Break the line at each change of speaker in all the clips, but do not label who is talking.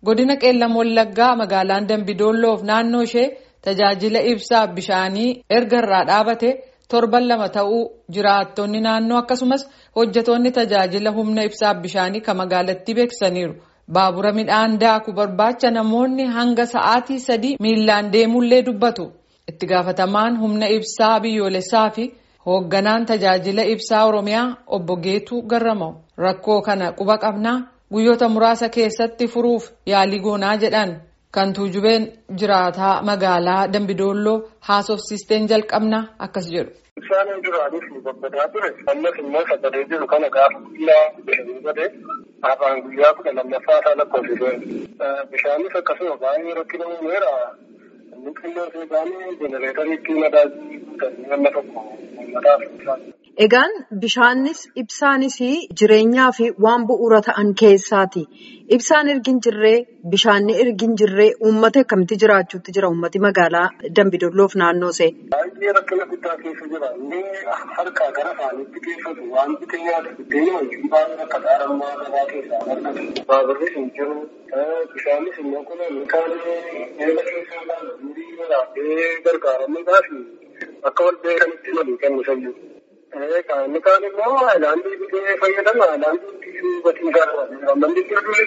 Godina Qeellam Wallaggaa magaalaan Dambidolloof naannoo ishee tajaajila ibsaa bishaanii erga irraa dhaabate torban 2 ta'uu jiraattonni naannoo akkasumas hojjetoonni tajaajila humna ibsaa bishaanii kan magaalattii beeksisaniiru. Baabura midhaan daaku barbaacha namoonni hanga sa'aatii 3 miilaan deemullee dubbatu. Itti gaafatamaan humna ibsaa biyyoolessaa fi hoogganaan tajaajila ibsaa Oromiyaa obbo Geetuu Garramaw rakkoo kana quba qabnaa guyyoota muraasa keessatti furuuf yaalii goonaa jedhan. Kan tuujubeen jiraataa magaalaa Dambidolloo haasofsiisteen jalqabna akkas jedhu.
Bishaan duraanis babbadaa ture. Ammas immoo sagadee jiru kana gaafa guyyaa bishaan godhe afaan guyyaa 12 isaa lakkoofsise. Bishaanis akkasuma baay'ee rakkina uumeera. Inni qilloo seeqaanii jenereetariitti madaajii guutanii nama tokko uummataaf ibsaan.
Egaan bishaanis ibsaanis jireenyaa fi waan bu'uura ta'an keessaati. Ibsaan ergi hin jirree bishaanni ergi hin jirree uummata akkamitti jiraachuutti jira uummati magaalaa Dambidolloof naannoo see.
Baay'ee rakkina guddaa keessa jira. Inni harkaa gara afaanitti keessatu wanti keenyaati buddeena wajjin baay'ee akka dhaarammaa gabaa keessaa argatu. Baaburris hin jiru. Bishaanis immoo kun midhaan eega keessaa laala durii waraabee gargaaramuudhaaf akka wal beekanitti walii kennu fayyadu. Inni kaan immoo haayilaandii bitee fayyadama. Haayilaandii ittisuu gatii gaariidha. Manni iddoo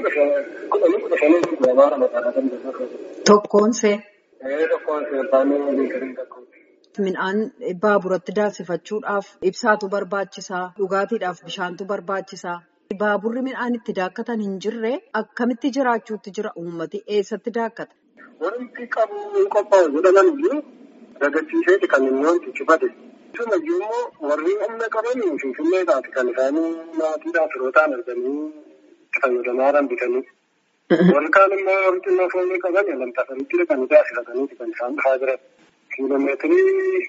15,000 gabaara magaalaa Dambidolloo.
Tokkoon see.
Tokkoon see baanee beekarii tokkooti.
Midhaan baaburatti daasifachuudhaaf ibsaatu barbaachisaa. Dhugaatiidhaaf bishaantu barbaachisaa. Baaburri midhaan itti daakkatan hin jirre akkamitti jiraachuutti jira uummati eessatti daakkata?
Wanti qabu qophaa'u jedhaman iyyuu dagachiiseeti kan inni wanti cifate. Sumayyuu immoo warri humna qaban finfinneedhaati kan isaanii maatiidhaaf firootaan arganii itti fayyadamaa bitanii. Warri kaan immoo warri xinnoo foonii qaban lamxafanitti dhaqanii daasifataniiti kan isaan dhufaa jiran. Kiiloomeetirii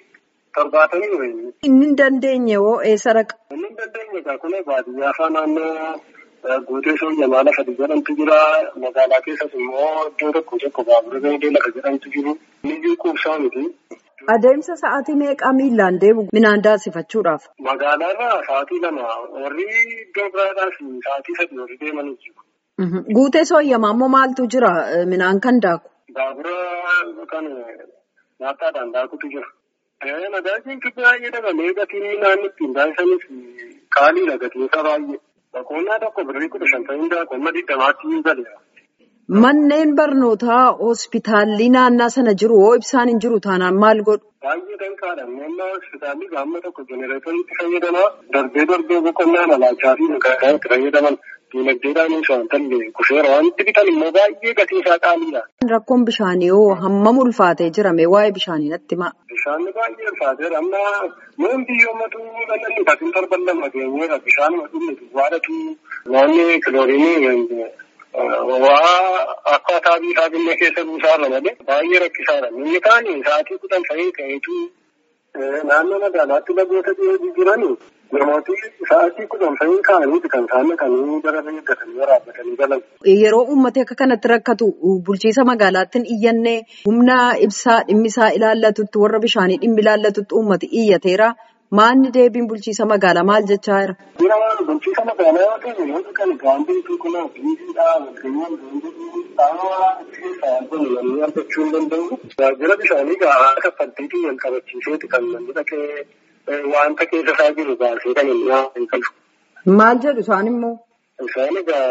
70 wayii.
Inni hin dandeenye hoo eessa dhaqa?
Inni hin dandeenye egaa kun baadiyyaa afaan naannoo guutee soojjamaa lafa jedhamtu jira. Magaalaa keessas immoo iddoo tokko baabura beelee lafa jedhamtu jiru. Inni quubsaa miti.
Adeemsa sa'aatii meeqaa miilaan deemu midhaan daasifachuudhaaf?
Magaalaarraa sa'aatii 2 warri iddoo biraadhaaf sa'aatii 3 warri deemanii jiru.
Guutee soojjamaa immoo maaltu jira midhaan kan daaku?
Baabura kan nyaataadhaan daakutu jira. Nagaajiin baay'ee dabalee gatiin midhaan ittiin daasisanis qaaliidha gatiin isaa baay'ee. Boqonnaa tokko birrii 15 ta'in daaku amma 20tti galeera.
Manneen barnootaa hospitaalli naannaa sana jiru hoo ibsaan hin jiru taanaan maal godhu?
Baay'ee danqaadha. Naannoo hospitaalli gaamma tokko jenereetoriitti fayyadamaa darbee boqonnaa malaachaa fi magaalaa itti fayyadaman diinagdeedhaan waan ta'e kuseera wanti bitan immoo baay'ee gatii isaa qaaliidha.
Rakkoon bishaanii hoo hammam ulfaatee jirame waa'ee bishaanii natti himaa?
Bishaanni baay'ee ulfaateera. Amma nuun biyyoommatu dhalli taasisan torban 2 geenyeera. Bishaanuma dhumne duwwaadhatu naannoo kilooriinii waa akkaataa biifaa biyya keessa buusaarra malee baay'ee rakkisaadha. Inni kaan sa'aatii 10 ta'ee ka'eetu naannoo magaalaatti lagoota dhiyoo jiran namooti sa'aatii 10 ta'ee ka'aniiti kan isaan dhaqanii gara eeggatanii waraabbatanii galan.
Yeroo uummati akka kanatti rakkatu bulchiisa magaalaatti iyyannee humna ibsaa dhimmisaa ilaallatutti warra bishaanii dhimmi ilaallatutti uummati iyyateera. Maanni deebiin bulchiisa magaalaa maal jechaa jira?
Bulchiisa magaalaa yoo ta'e yoo kan gaambeetu kunaa biiziidhaa walqayyaan gaambeetu dhaawaa keessaa argamu argachuu hin danda'u. Tajaajila bishaanii gahaa kaffaltiitiin wal qabachiiseeti kan namni dhaqee wanta keessa isaa jiru baasee kan inni hin qabu.
Maal jedhu isaan immoo?
Isaan egaa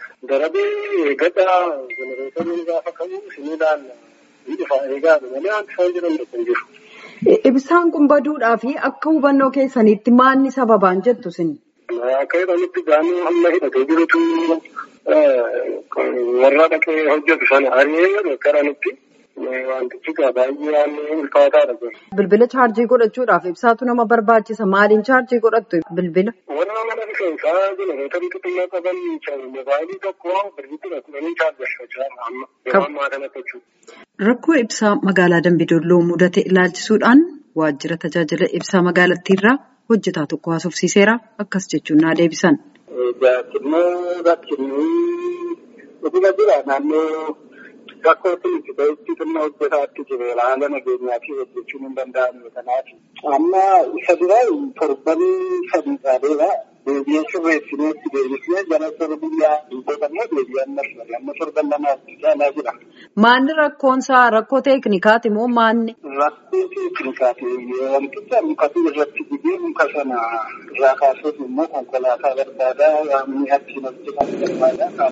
darabee gadhaa jenereetoriin gaafa qabu isiniidhaan ni dhufa eegaadha malee wanti isaan jiran hin jiru.
Ibsaan kun baduudhaa fi akka hubannoo keessaniitti maanni sababaan jettu isin?
Akka jedhanitti gaanii hamma hidhatee jirutu warra dhaqee hojjetu sana ari'ee garanitti wantichi baay'ee ulfaataadha.
Bilbila chaarjii godhachuudhaaf ibsaatu nama barbaachisa. Maaliin chaarjii godhattu bilbila?
Warra mana rifeensaa jenereetarii xixiqqoo qaban moobaayilii tokko birrii 10 chaarjeffachaa amma yeroo ammaa kanatti jechuudha.
Rakkoo ibsaa magaalaa Dambidolloo mudate ilaalchisuudhaan waajjira tajaajila ibsaa magaalattiirraa hojjetaa tokko haasofsiiseera. Akkas jechuun naa deebisan.
Rakkinni dhuguma jira naannoo rakkootti itti ta'etti xinna hojjetaatti jire haala nageenyaa fi hojjechuun hin danda'amne kanaaf. Amma isa dura torbanii sadii taateedha. Deebi'ee sirreessineetti deebisnee jala guyyaa godhamee deebi'an marsari amma torban lamaatti caalaa jira.
Maanni rakkoonsaa rakkoo teeknikaati moo maanni?
Rakkoo teeknikaati. Wanticha mukatu irratti dibee muka sana irraa kaasuuf immoo konkolaataa barbaadaa waamni achiin hojjetan barbaadaa.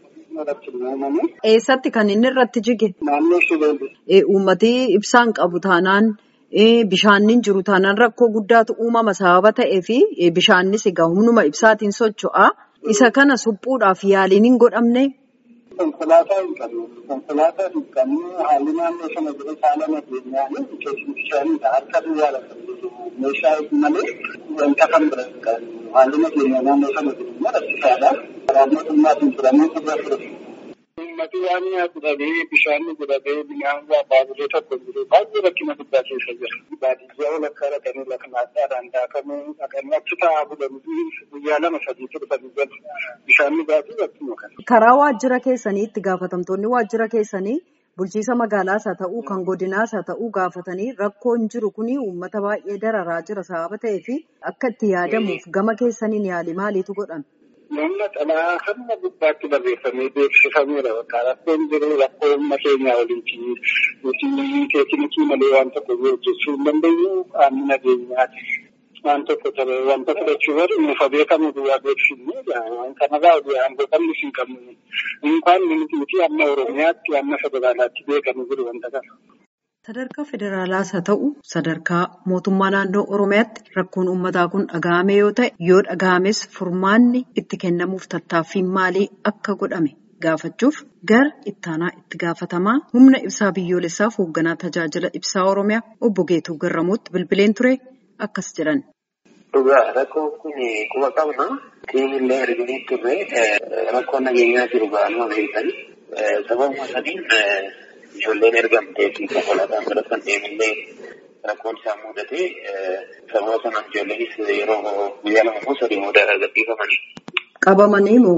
Eessatti kan inni irratti jige?
Naannoo Shilooli.
Uummati ibsaan qabu taanaan bishaanni jiru taanaan rakkoo guddaatu uumama sababa ta'ee fi bishaannis egaa humnuma ibsaatiin socho'a. Isa kana suphuudhaaf yaaliin hin godhamne.
Konkolaataa hin qabnu. Konkolaataa hin qabnu haalli naannoo sana jiru haala nageenyaan keessumaa bishaanidha. Harka duwwaa lafa jiru meeshaa malee wanta kan bira hin qabnu. Haalli nageenyaa naannoo sana jiru immoo rakkisaadha. Karaa mootummaatiin furamee turre ture. Uummati waan nyaatu dhabee bishaan godhatee binaan waa baabulee tokko jiru baay'ee rakkina guddaa keessa jira. Baadiyyaa walakkaa dhaqanii lafa naaddaadhaan daakamuu dhaqanii achi taa'aa bulanii guyyaa lama sadii turbanii galu bishaan dhugaatii rakkina kana.
Karaa waajjira keessanii itti gaafatamtoonni waajjira keessanii bulchiisa magaalaas haa ta'uu kan godinaas haa ta'uu gaafatanii rakkoon jiru kuni uummata baay'ee dararaa jira sababa ta'eef akka itti yaadamuuf gama keessaniin yaali maaliitu godhame?
Namni xalaa hamma gubbaatti barreeffamee beeksifameera. Rakkoon jiru rakkoo humna keenyaa waliin nuti teeknikii malee waan tokko hojjechuu hin dandeenyu qaamni nageenyaati. Waan tokko ta'e wanta fudhachuu barri nufa beekamu duwwaa beeksifnee waan kanarraa aangoofamni hin qabnu. Inkaan nuti amma Oromiyaatti amma federaalaatti beekamu jiru wanta kana.
Sadarkaa federaalaas haa ta'u sadarkaa mootummaa naannoo Oromiyaatti rakkoon uummataa kun dhaga'ame yoo ta'e yoo dhaga'ames furmaanni itti kennamuuf tattaaffiin maalii akka godhame gaafachuuf gara ittaanaa itti gaafatamaa humna ibsaa biyyoolessaaf hoogganaa tajaajila ibsaa Oromiyaa obbo Geetuu Garramuutti bilbileen ture akkas jedhan.
Dhugaa rakkoon kun quba qabna. Tiimillee erginii turre rakkoon nageenyaa jiru baanuma beekani. Sababuma sadiin ijoolleen ergamtee fi konkolaataan bira kan deemillee rakkoon isaa mudatee sababa sanaan ijoolleenis yeroo guyyaa lama moo sadii booda gadhiifamanii.
Qabamanii moo?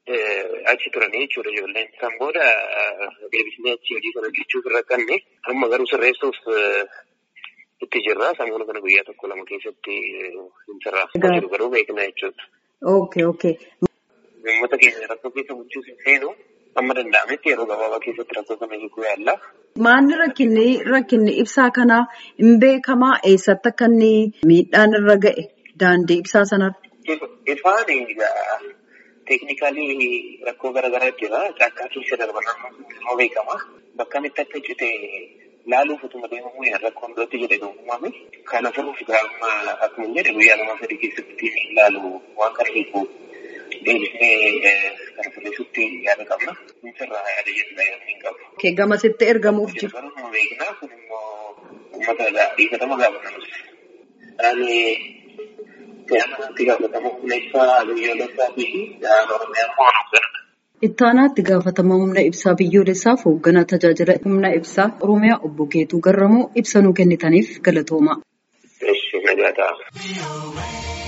Achi turanii jechuudha ijoolleen. San booda deebisnee achi hojii sana hojjechuuf irra kanne amma garuu sirreessuuf itti jirra. Sammuu kana guyyaa tokko lama keessatti hin sirraafama jiru garuu beekna jechuudha.
Okay.
Uummata keenya rakkoo keessa bulchuuf hin seenu. Amma danda'ametti yeroo gabaabaa keessatti rakkoo kana hiikuu yaalla.
Maanni rakkinni ibsaa kanaa hin beekamaa eessatti akka inni miidhaan irra ga'e daandii ibsaa sanarra?
Ifaan teeknikaalii rakkoo garaagaraa jira. Caakkaa keessa darban immoo beekama. Bakka mitti akka cite laaluuf utuma deemamu rakkoon biratti jedhee uumame. Kana furuuf akkuma jedhe guyyaa lama sadii keessatti ilaalu waan kana hiikuu. Deebisnee kan sirreessutti yaada qabna. Sirraa yaada jedhudha yoo hin qabu.
Gamasitti ergamuuf jiru.
Garuu beeknaa kun immoo uummata dhiifatama gaafatamus. Ani itti gaafatama humna ibsaa biyyoolessaa fi Oromiyaa hoogganaa.
Ittaanaa itti gaafatama humna ibsaa biyyoolessaaf hoogganaa tajaajila humna ibsaa Oromiyaa obbo Geetuu Garramuu ibsa nuu kennitaniif galatoomaa.
Nagaadhaa.